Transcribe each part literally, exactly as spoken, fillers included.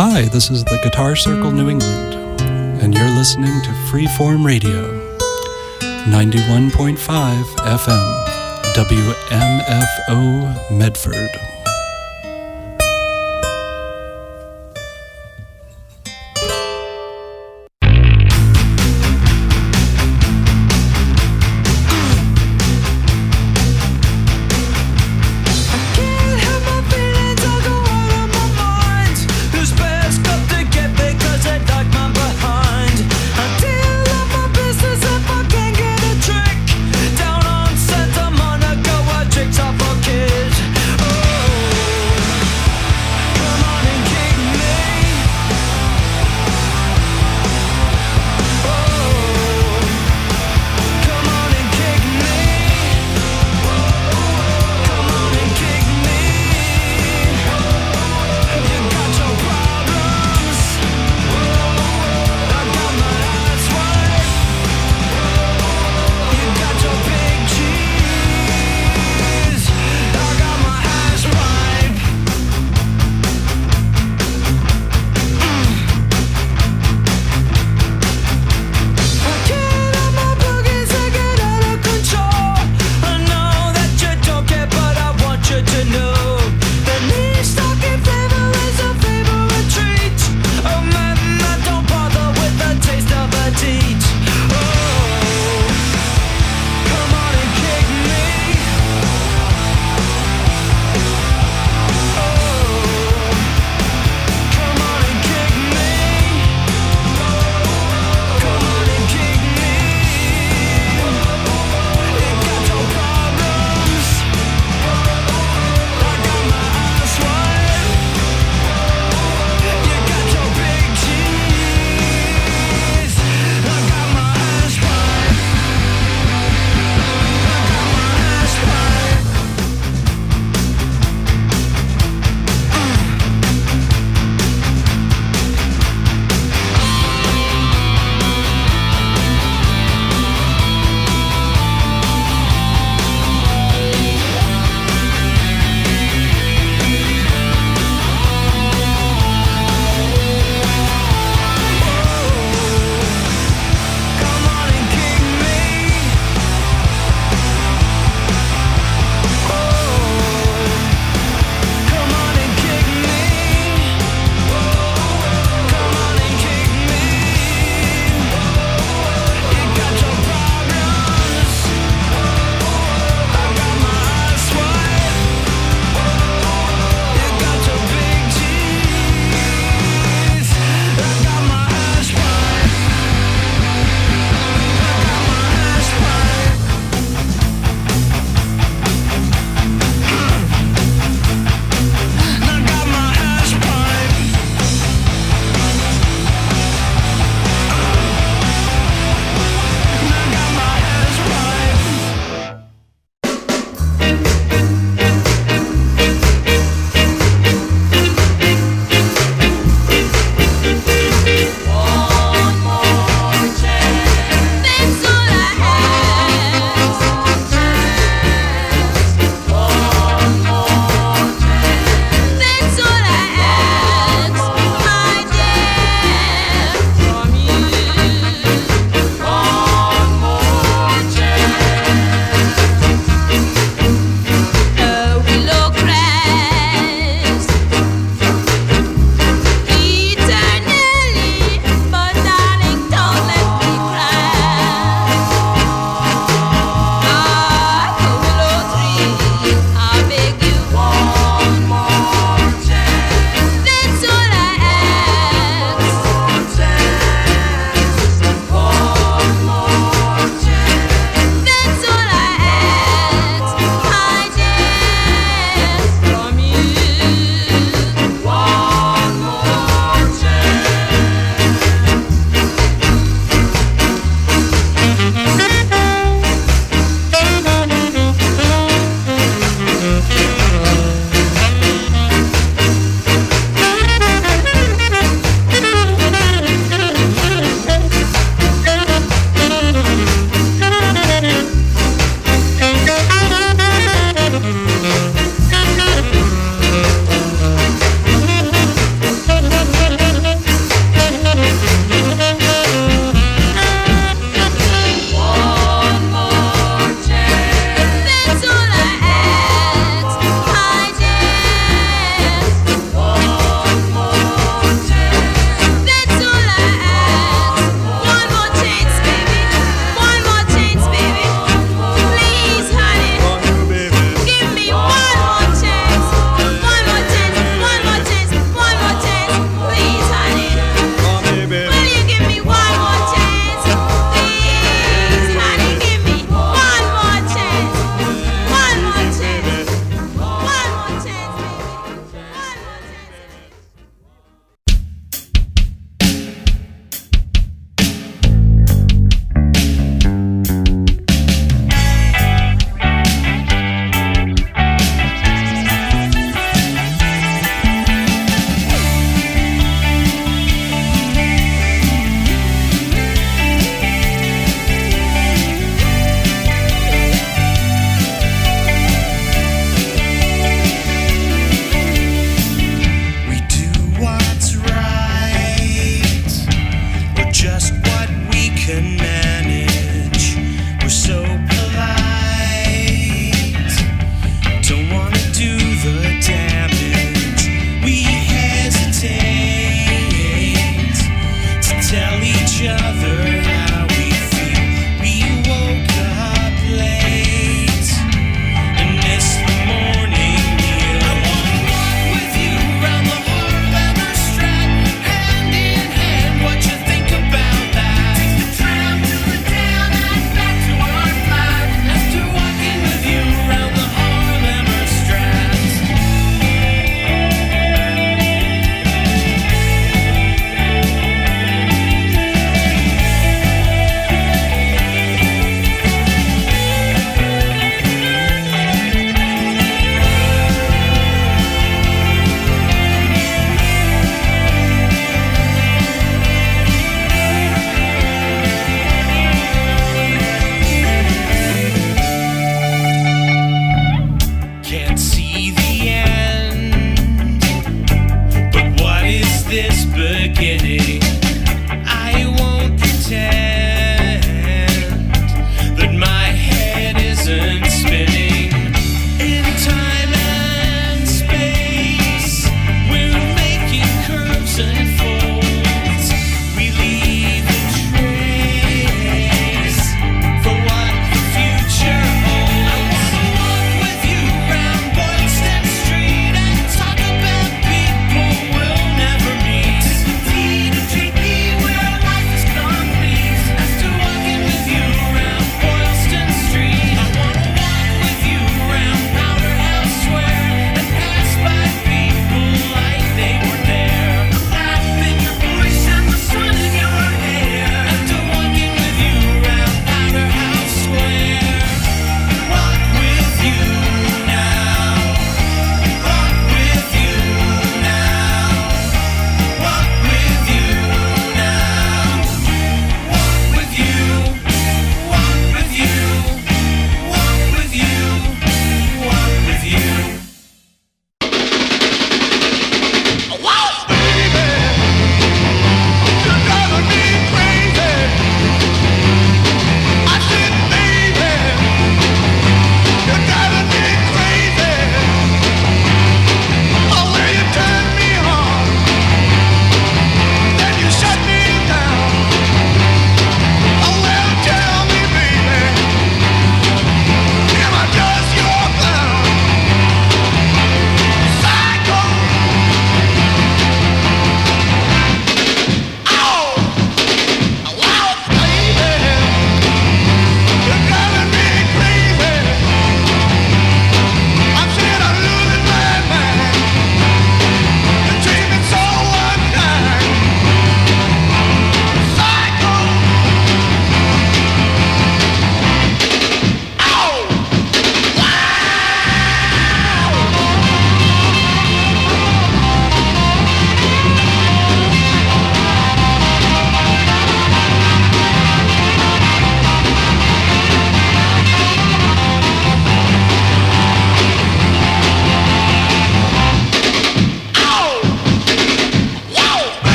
Hi, this is the Guitar Circle New England, and you're listening to Freeform Radio, ninety-one point five F M, W M F O Medford. Down on Santa Monica, where chicks are for kids. Oh.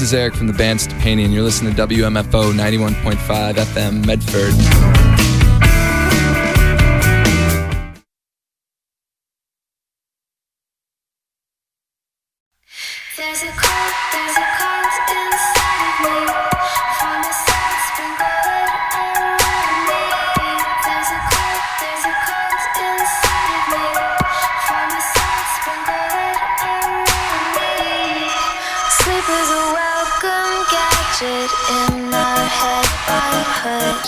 is Eric from the band Stepani, and you're listening to W M F O ninety-one point five F M Medford. There's a cold, there's a cold inside of me. From the sun sprinkled around me. There's a cold, there's a cold inside of me. From the sun sprinkled around me. Sleep is a welcome gadget in our head by hood.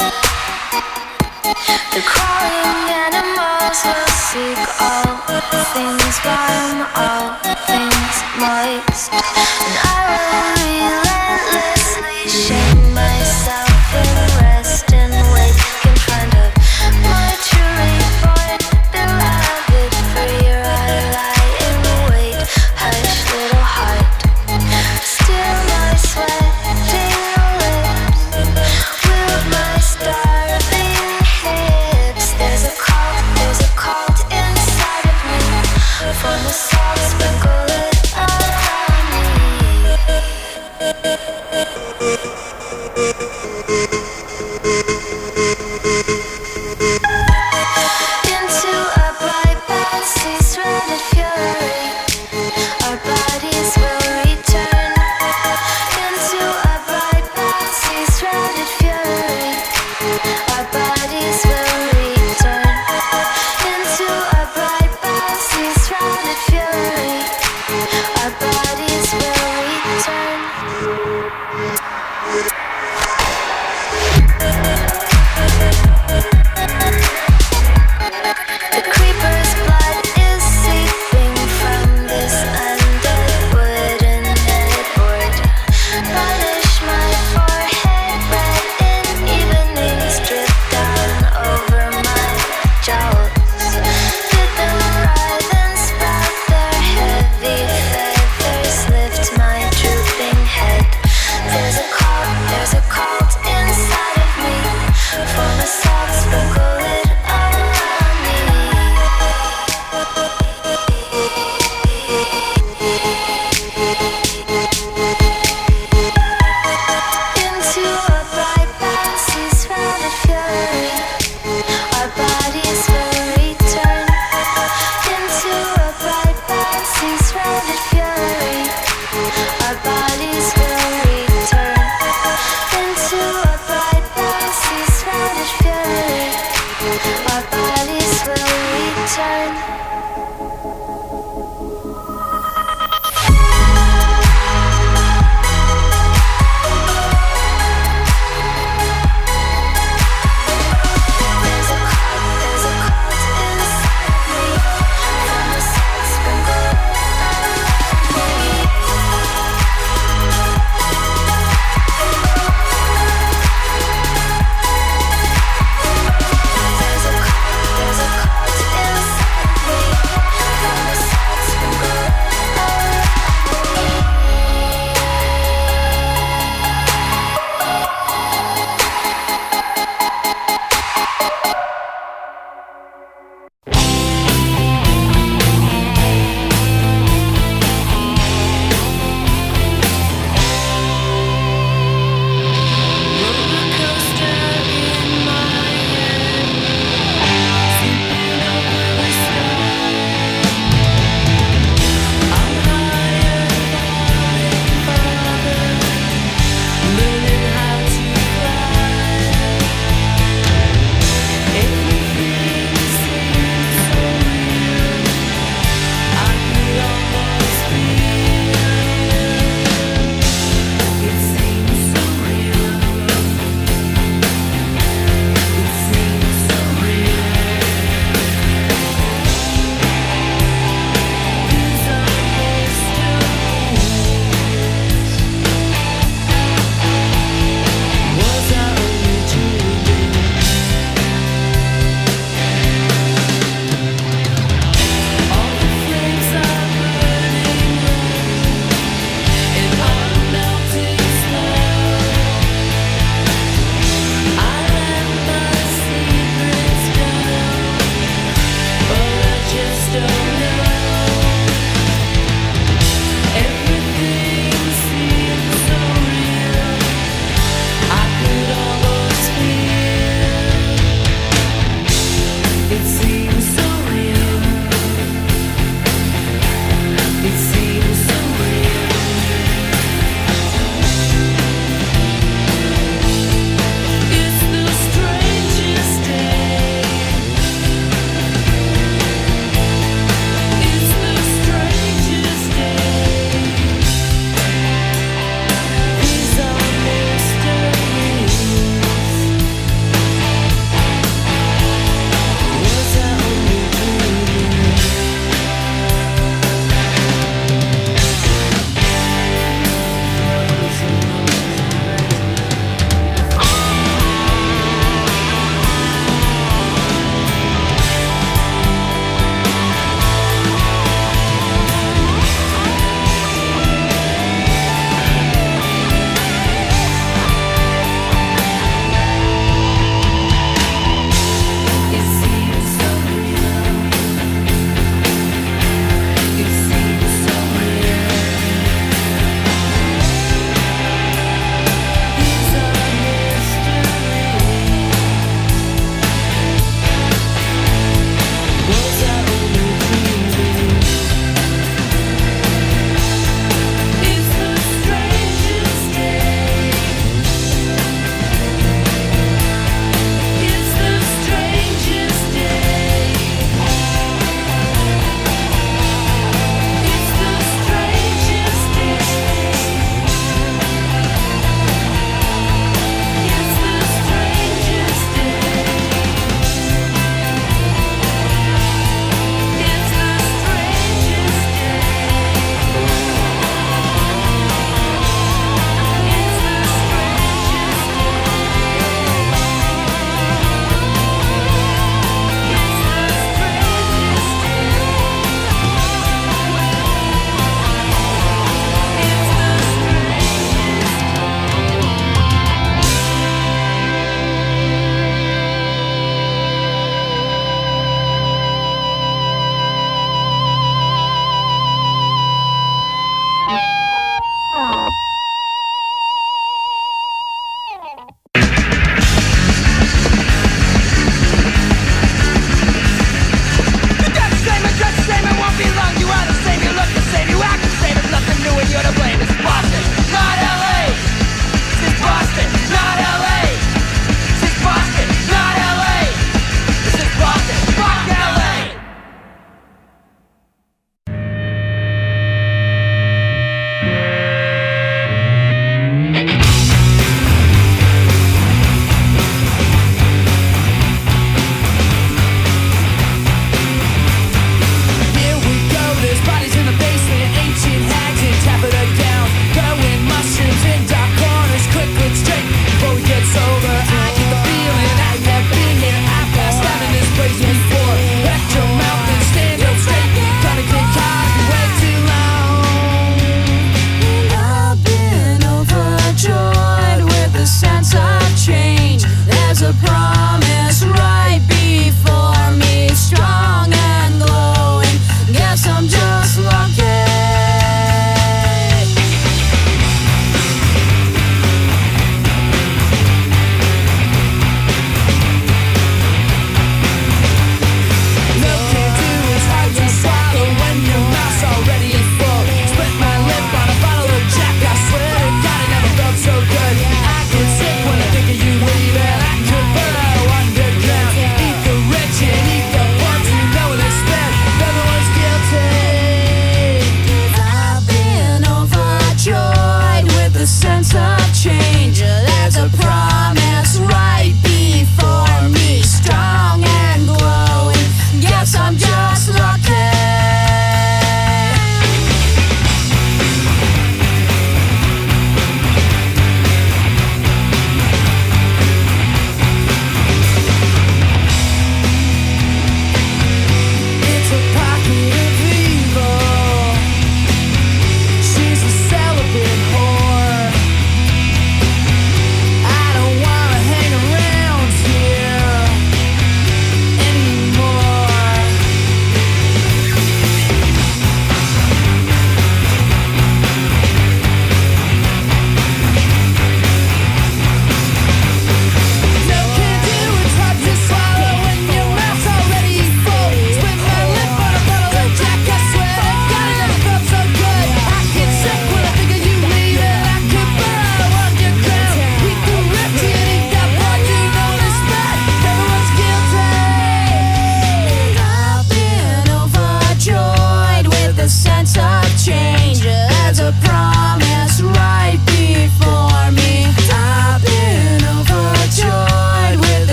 The crawling animals will seek all things warm, all things moist. And I will relentlessly shame myself and rest and wake in front of my truly born beloved. For your I lie in wait, hush little heart, still my sweating lips, wield my starving hips. There's a cold, there's a cold inside of me. From the salt sprinkle it around me.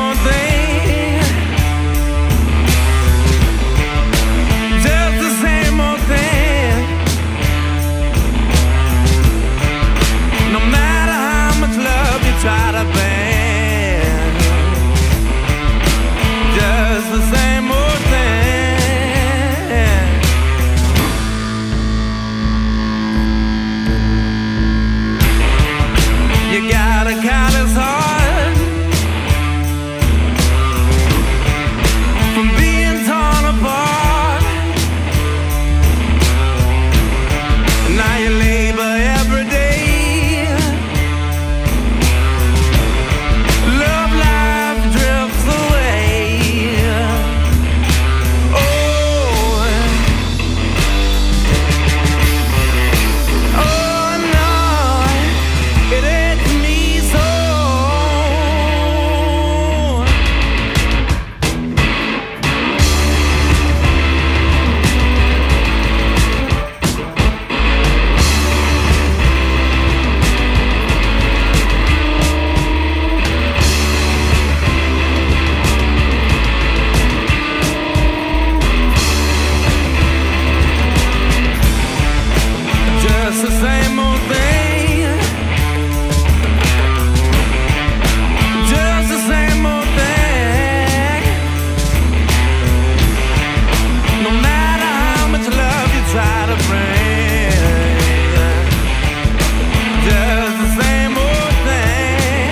old thing. Just the same old thing. No matter how much love you try to bend, just the same old thing. You got a callous heart from being torn apart. Now you labor every day. Love life drifts away. Oh, oh no, it hurts me so. Just the same old thing. Just the same old thing. No matter how much love you try to bring, just the same old thing.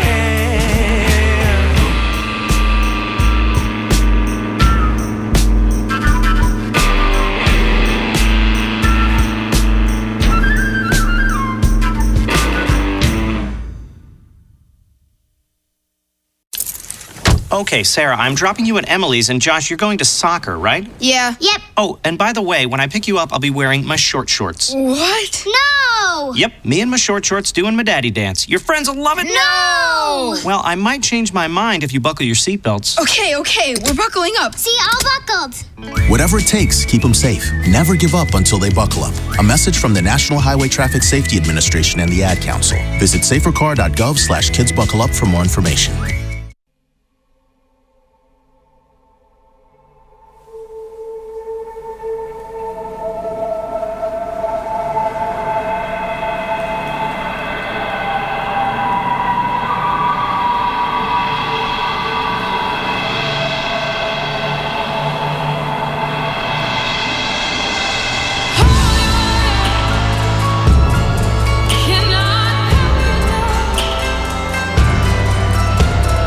Okay, Sarah, I'm dropping you at Emily's, and Josh, you're going to soccer, right? Yeah. Yep. Oh, and by the way, when I pick you up, I'll be wearing my short shorts. What? No! Yep, me and my short shorts doing my daddy dance. Your friends will love it. No! Well, I might change my mind if you buckle your seatbelts. Okay, okay, we're buckling up. See, all buckled. Whatever it takes, keep them safe. Never give up until they buckle up. A message from the National Highway Traffic Safety Administration and the Ad Council. Visit safercar.gov slash kids buckle up for more information. Cannot help you now.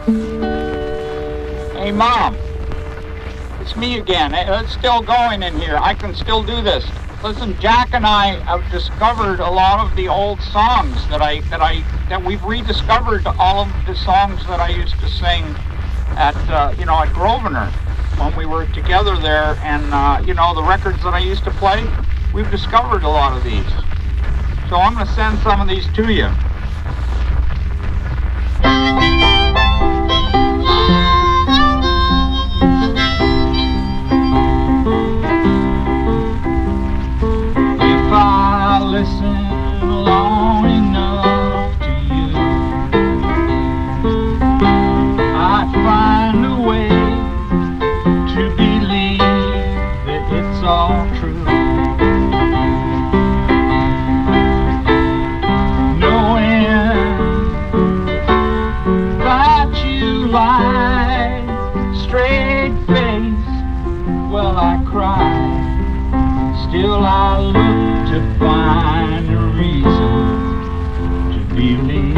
Hey, Mom. It's me again. It's still going in here. I can still do this. Listen, Jack and I have discovered a lot of the old songs that I that I that we've rediscovered all of the songs that I used to sing at uh, you know at Grosvenor when we were together there, and uh, you know the records that I used to play. We've discovered a lot of these, so I'm going to send some of these to you. If I listen long enough to you, I find a way to believe that it's all true. Straight face, well I cry. Still I look to find a reason to believe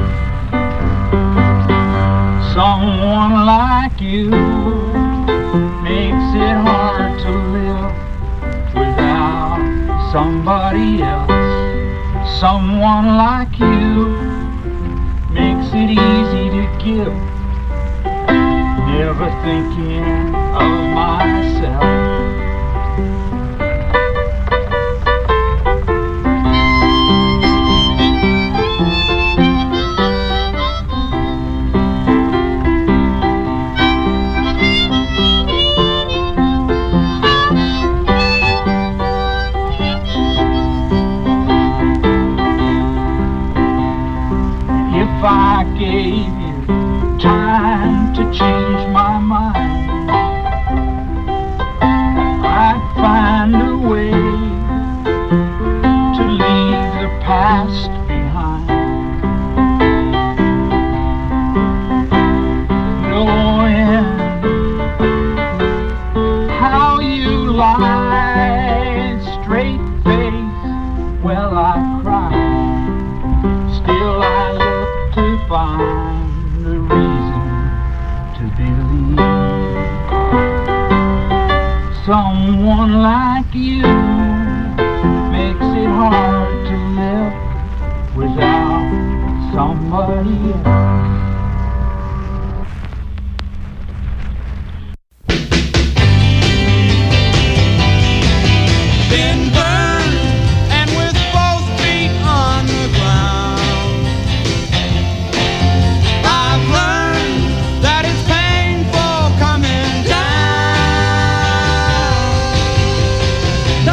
someone like you makes it hard to live without somebody else. Someone like you makes it easy to give, never thinking of myself. If I gave you time to change my mind, I'd find a way to leave the past behind. Knowing how you lie, straight face, well I cry. Still I look to find a reason to believe someone like you makes it hard to live without somebody else. Been burned and with both feet on the ground, I've learned that it's painful coming down.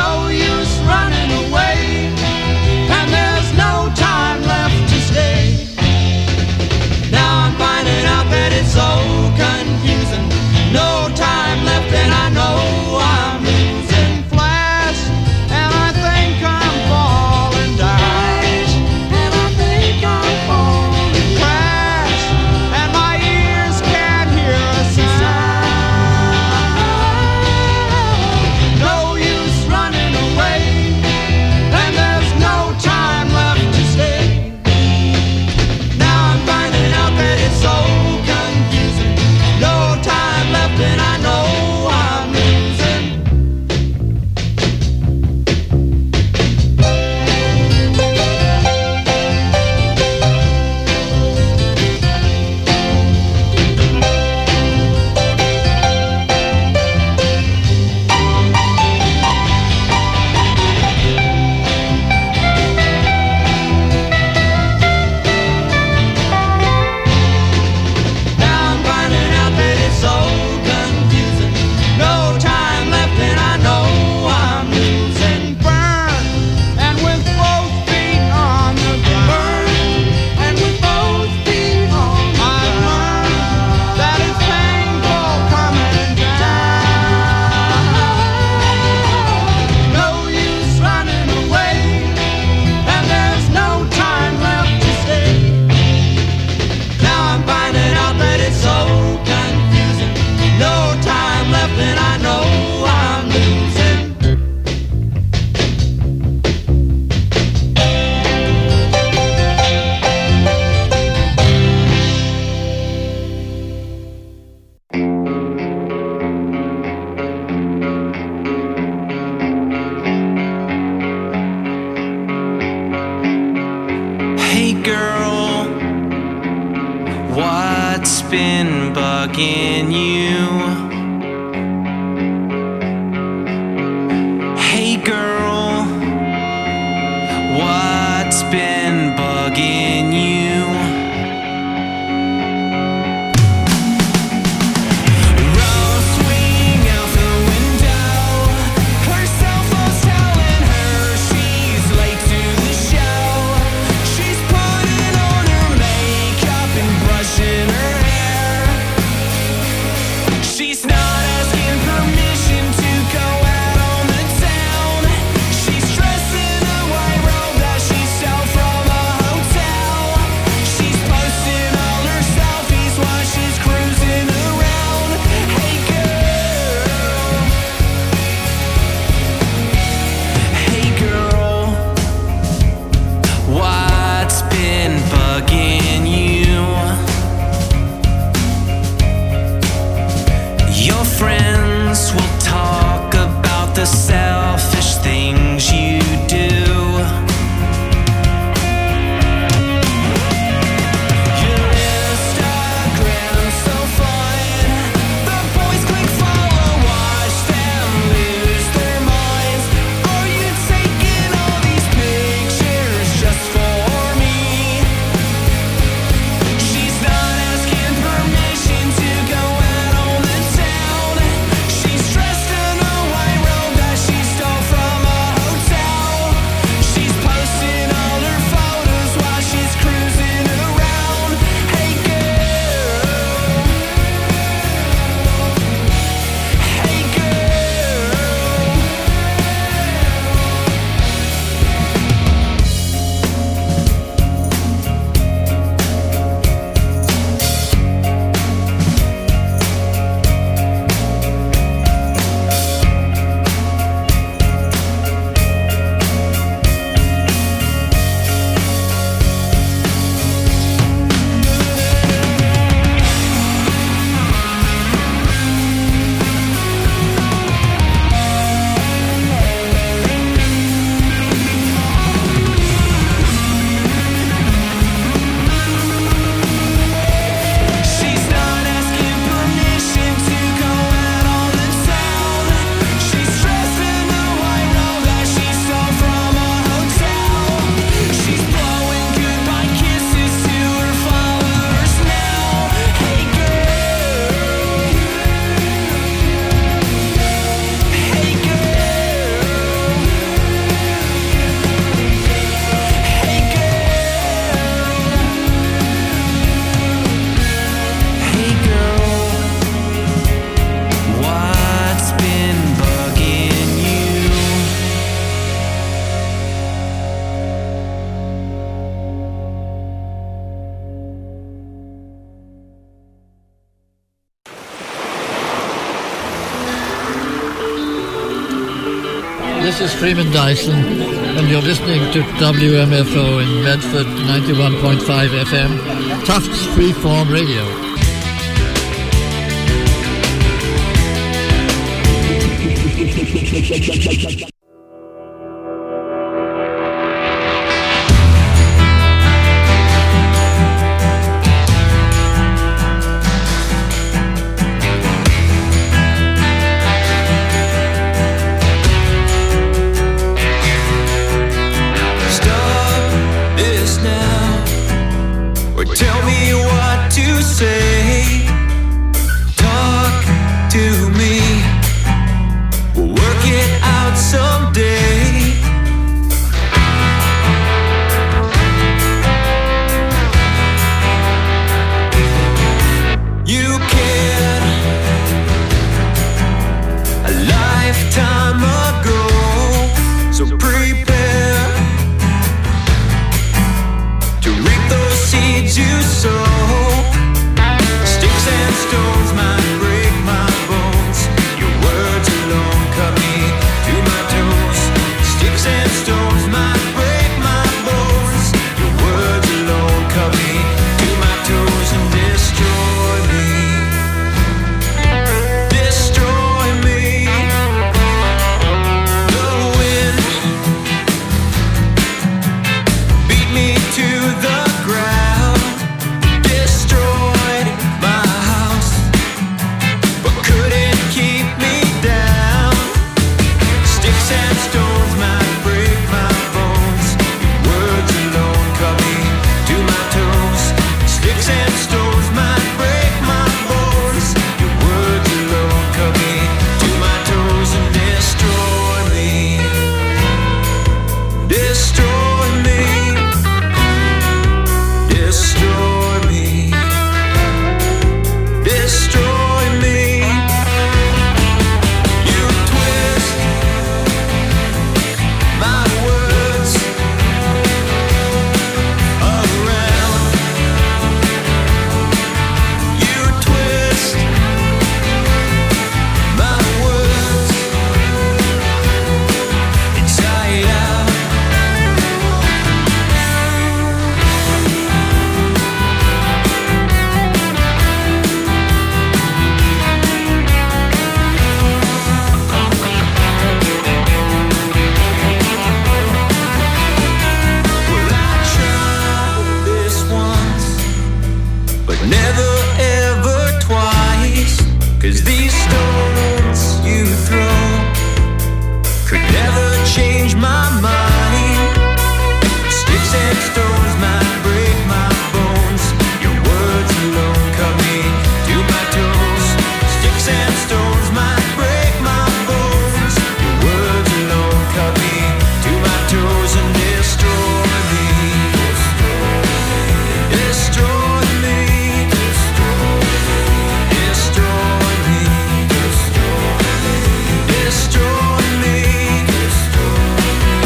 What's been bugging you? Hey girl, what's been bugging you? Rose swing out the window, her cell phone's telling her she's late to the show. She's putting on her makeup and brushing her hair. She's not asking permission to go out on the town. She's dressed in a white robe that she stole from a hotel. She's posting all her selfies while she's cruising around. Hey girl, hey girl, what's been bugging you? Your friends will talk about the selfish things you do. Your Instagram's so fun. The boys click follow, watch them lose their minds. Are you taking all these pictures just for me? She's not asking permission to go out on the town. She's dressed in a white robe that she stole from a hotel. She's posting all her photos while she's cruising around. Hey girl, hey girl. She's not asking permission to go out on the town. She's dressed in a white robe that she stole from a hotel. She's blowing goodbye kisses to her followers now. Hey girl, hey girl, hey girl, what's been bugging you? This is Freeman Dyson, and you're listening to W M F O in Medford, ninety-one point five F M, Tufts Freeform Radio. Stop this now, or tell me what to say. Talk to me, we'll work it out some never ever twice. Cause these stones you throw could never change my mind. Sticks and stones might break my bones. Your words alone cut me to my toes. Sticks and stones might break my bones. Your words alone cut me to my toes and destroy me. Destroy me. Destroy me. Destroy me.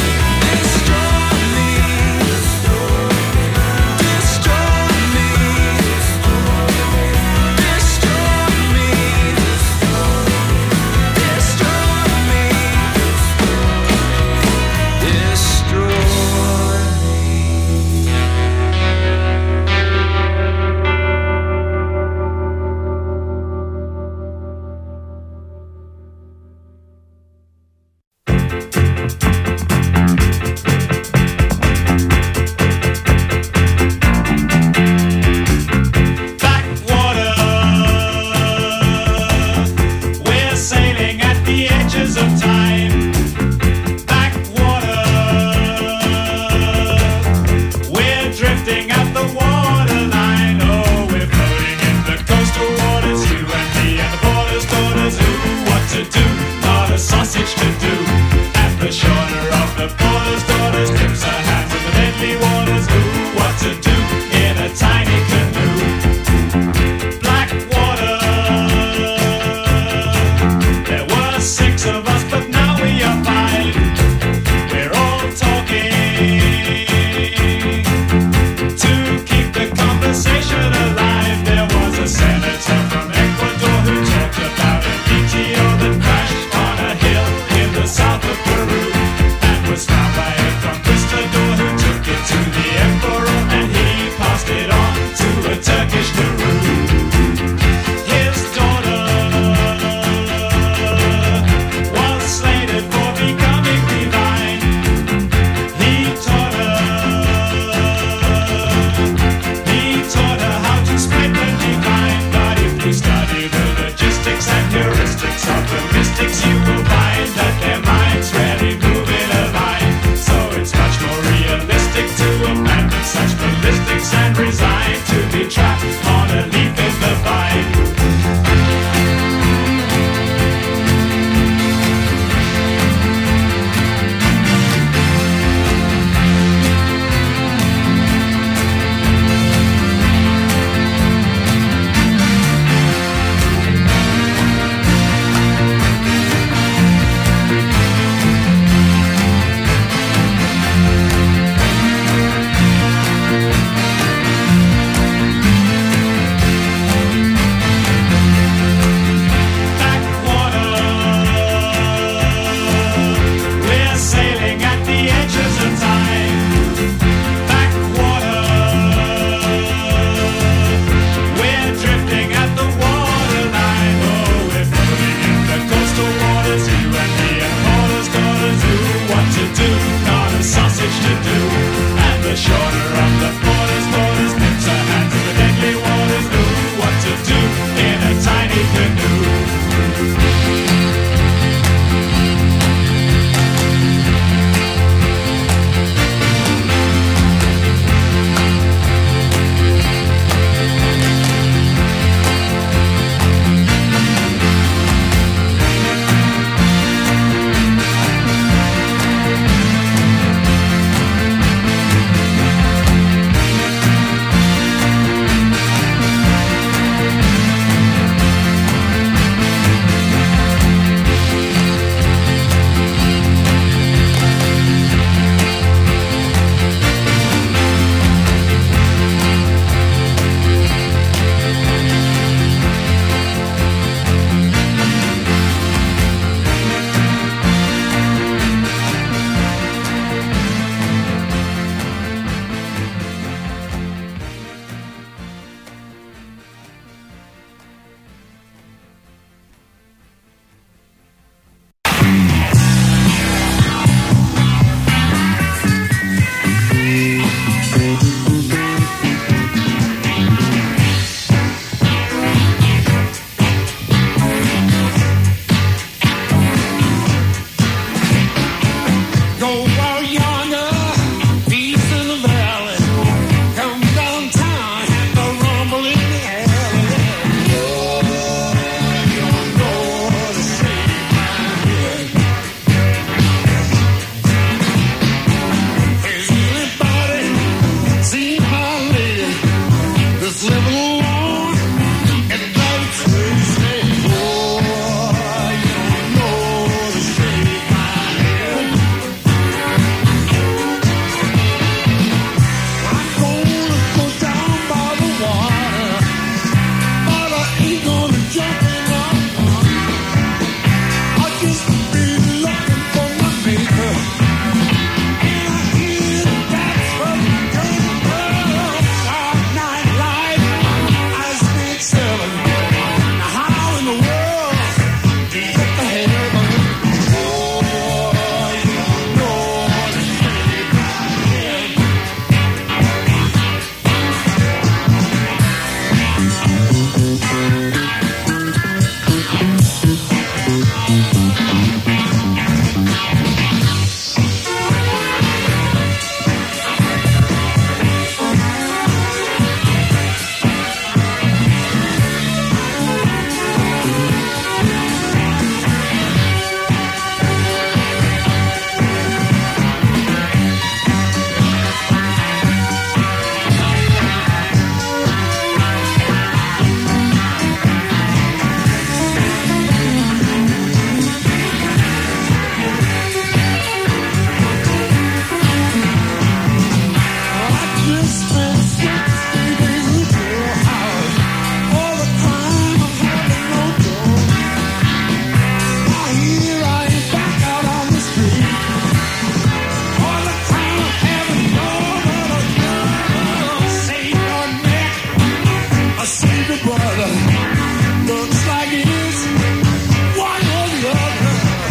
Looks like it is one or the other.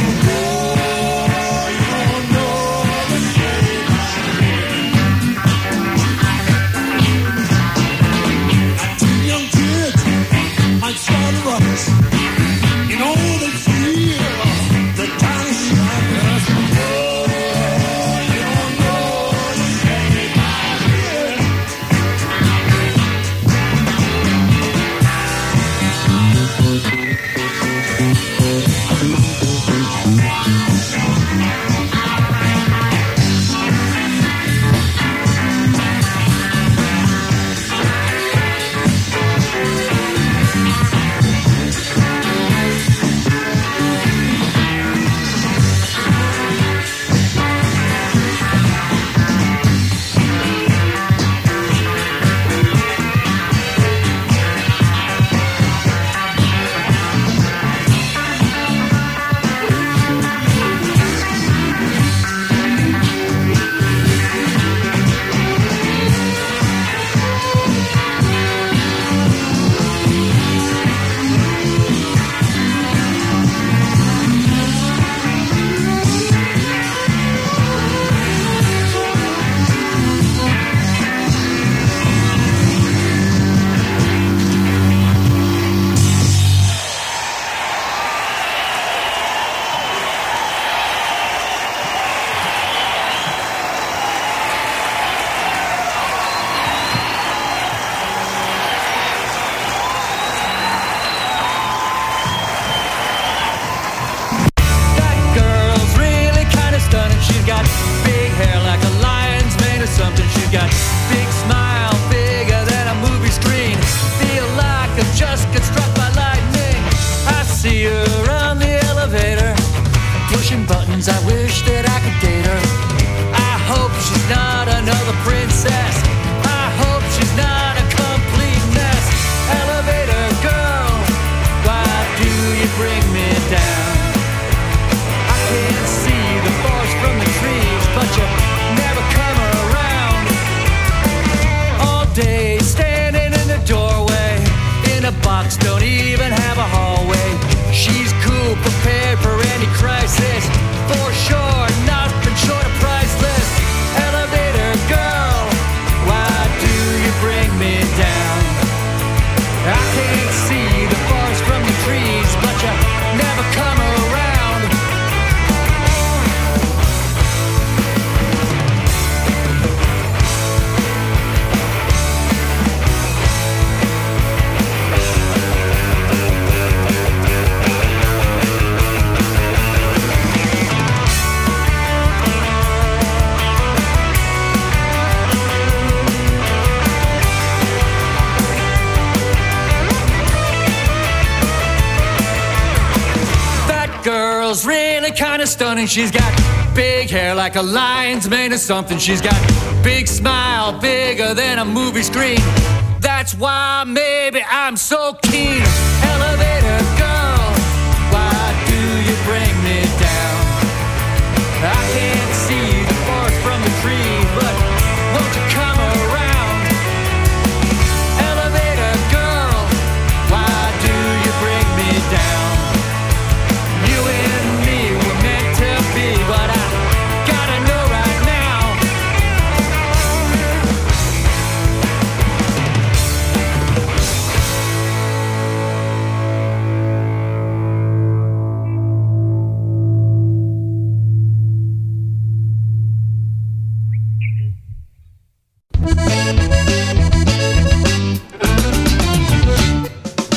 Oh, you don't know the shade I'm two young kids might start a ruckus. You know they feel the tiny shackers. Oh, you don't know the shade Stunning, she's got big hair like a lion's mane or something. She's got big smile, bigger than a movie screen. That's why maybe I'm so keen